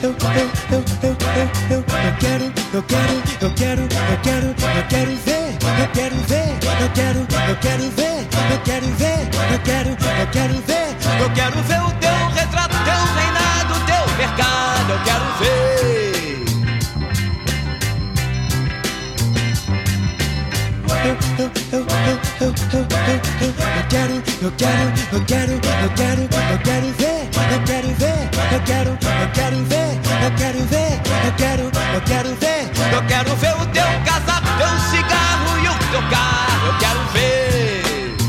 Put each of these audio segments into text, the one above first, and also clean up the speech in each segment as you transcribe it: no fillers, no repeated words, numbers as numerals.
quero ver o teu retrato, teu reinado, teu mercado, eu quero ver. Eu quero ver o teu casaco, teu cigarro e o teu carro, eu quero ver.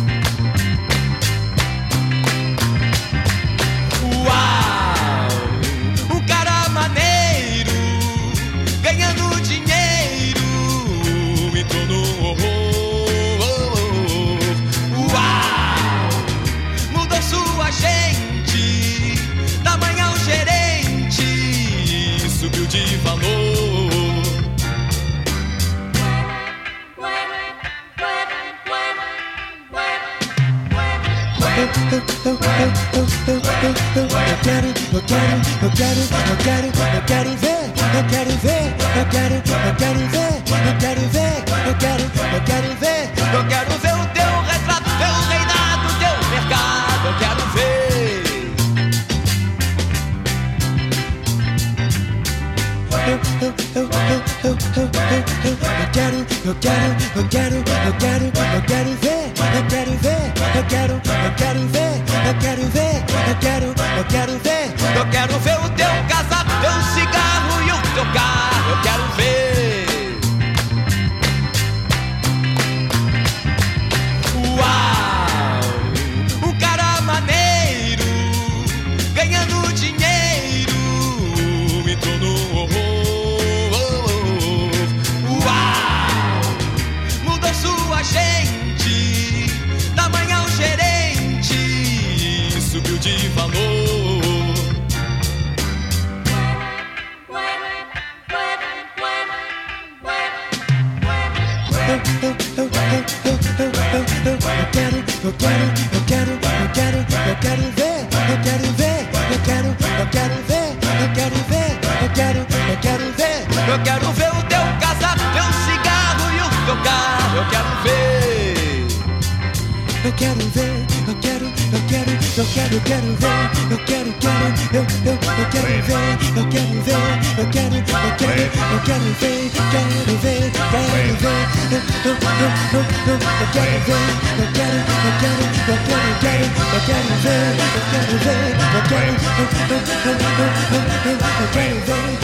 Uau, um cara maneiro, ganhando dinheiro, entrou no horror. Uau, mudou sua gente, tamanho ao gerente, subiu de valor. Eu quero ver o teu retrato, teu reinado, teu mercado, eu quero ver. Eu quero ver o teu casaco, teu cigarro e o teu carro, eu quero ver. Uau, um cara maneiro, ganhando dinheiro, entrou no horror. Uau, mudou sua gente, tamanho ao gerente, subiu de valor. Eu quero ver o teu casaco, teu cigarro e o teu carro, eu quero ver. Eu quero ver, eu quero ver, eu quero ver, eu quero ver, eu quero ver.